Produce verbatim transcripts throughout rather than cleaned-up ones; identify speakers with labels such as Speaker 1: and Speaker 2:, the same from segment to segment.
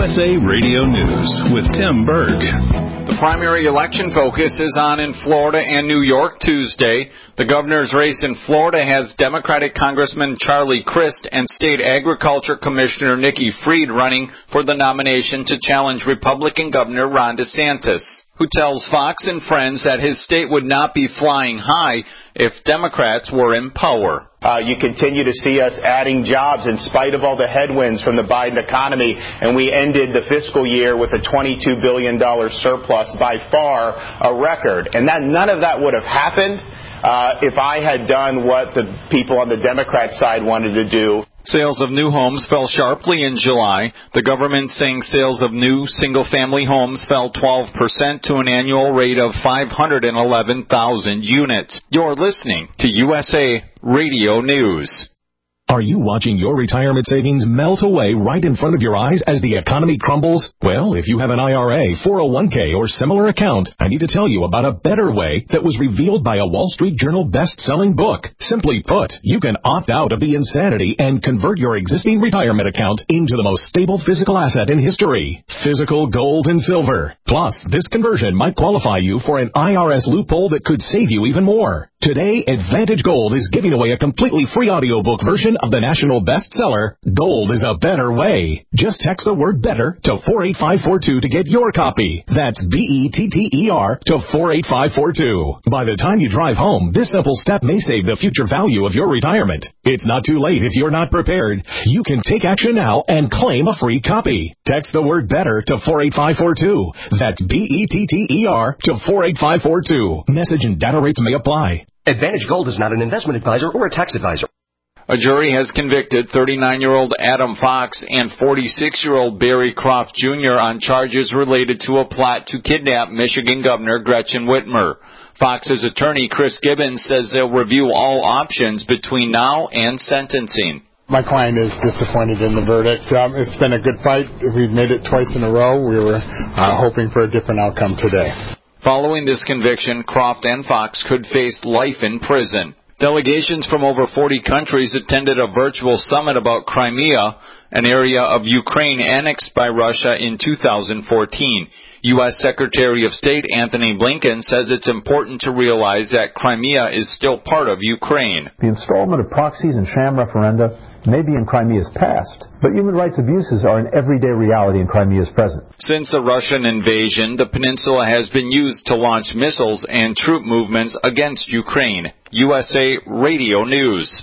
Speaker 1: S A Radio News with Tim Berg.
Speaker 2: The primary election focus is on in Florida and New York Tuesday. The governor's race in Florida has Democratic Congressman Charlie Crist and State Agriculture Commissioner Nikki Fried running for the nomination to challenge Republican Governor Ron DeSantis, who tells Fox and Friends that his state would not be flying high if Democrats were in power.
Speaker 3: Uh, you continue to see us adding jobs in spite of all the headwinds from the Biden economy, and we ended the fiscal year with a twenty-two billion dollars surplus, by far a record. And that none of that would have happened uh, if I had done what the people on the Democrat side wanted to do.
Speaker 2: Sales of new homes fell sharply in July. The government saying sales of new single-family homes fell twelve percent to an annual rate of five hundred eleven thousand units. You're listening to U S A Radio News.
Speaker 4: Are you watching your retirement savings melt away right in front of your eyes as the economy crumbles? Well, if you have an I R A, four oh one k, or similar account, I need to tell you about a better way that was revealed by a Wall Street Journal best-selling book. Simply put, you can opt out of the insanity and convert your existing retirement account into the most stable physical asset in history, physical gold and silver. Plus, this conversion might qualify you for an I R S loophole that could save you even more. Today, Advantage Gold is giving away a completely free audiobook version of the national bestseller, Gold is a Better Way. Just text the word BETTER to four eight five four two to get your copy. That's B E T T E R to four eight five four two. By the time you drive home, this simple step may save the future value of your retirement. It's not too late if you're not prepared. You can take action now and claim a free copy. Text the word BETTER to four eight five four two. That's B E T T E R to four eight five four two. Message and data rates may apply.
Speaker 5: Advantage Gold is not an investment advisor or a tax advisor.
Speaker 2: A jury has convicted thirty-nine-year-old Adam Fox and forty-six-year-old Barry Croft Junior on charges related to a plot to kidnap Michigan Governor Gretchen Whitmer. Fox's attorney, Chris Gibbons, says they'll review all options between now and sentencing.
Speaker 6: My client is disappointed in the verdict. Um, it's been a good fight. We've made it twice in a row. We were uh, hoping for a different outcome today.
Speaker 2: Following this conviction, Croft and Fox could face life in prison. Delegations from over forty countries attended a virtual summit about Crimea, an area of Ukraine annexed by Russia in two thousand fourteen. U S Secretary of State Antony Blinken says it's important to realize that Crimea is still part of Ukraine.
Speaker 7: The installment of proxies and sham referenda may be in Crimea's past, but human rights abuses are an everyday reality in Crimea's present.
Speaker 2: Since the Russian invasion, the peninsula has been used to launch missiles and troop movements against Ukraine. U S A Radio News.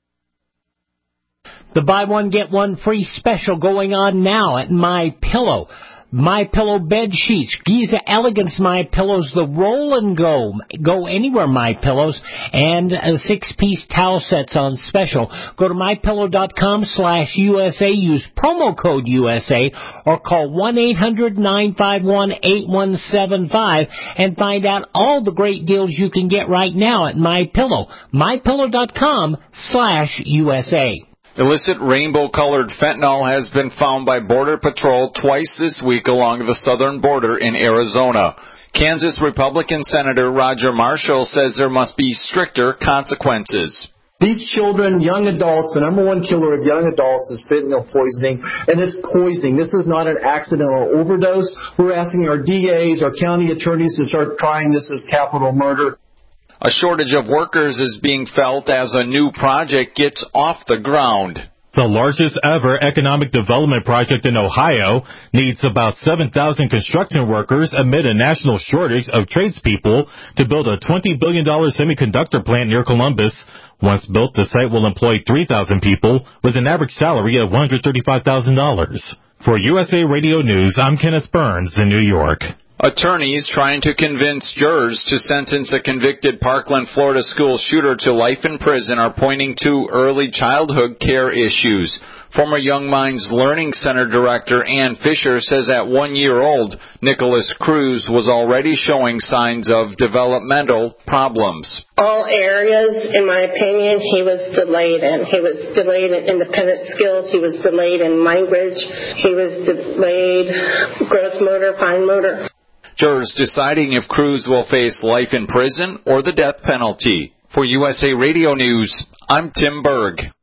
Speaker 8: The buy one, get one free special going on now at MyPillow. MyPillow bed sheets, Giza Elegance MyPillows, the roll and go, go anywhere MyPillows, and uh, six-piece towel sets on special. Go to MyPillow.com slash USA, use promo code U S A, or call one eight hundred nine five one eight one seven five and find out all the great deals you can get right now at MyPillow. MyPillow.com slash USA.
Speaker 2: Illicit rainbow-colored fentanyl has been found by Border Patrol twice this week along the southern border in Arizona. Kansas Republican Senator Roger Marshall says there must be stricter consequences.
Speaker 9: These children, young adults, the number one killer of young adults is fentanyl poisoning, and it's poisoning. This is not an accidental overdose. We're asking our D As, our county attorneys to start trying this as capital murder.
Speaker 2: A shortage of workers is being felt as a new project gets off the ground.
Speaker 10: The largest ever economic development project in Ohio needs about seven thousand construction workers amid a national shortage of tradespeople to build a twenty billion dollars semiconductor plant near Columbus. Once built, the site will employ three thousand people with an average salary of one hundred thirty-five thousand dollars. For U S A Radio News, I'm Kenneth Burns in New York.
Speaker 2: Attorneys trying to convince jurors to sentence a convicted Parkland, Florida school shooter to life in prison are pointing to early childhood care issues. Former Young Minds Learning Center Director Ann Fisher says at one year old, Nicholas Cruz was already showing signs of developmental problems.
Speaker 11: All areas, in my opinion, he was delayed in. He was delayed in independent skills. He was delayed in language. He was delayed gross motor, fine motor.
Speaker 2: Jurors deciding if Cruz will face life in prison or the death penalty. For U S A Radio News, I'm Tim Berg.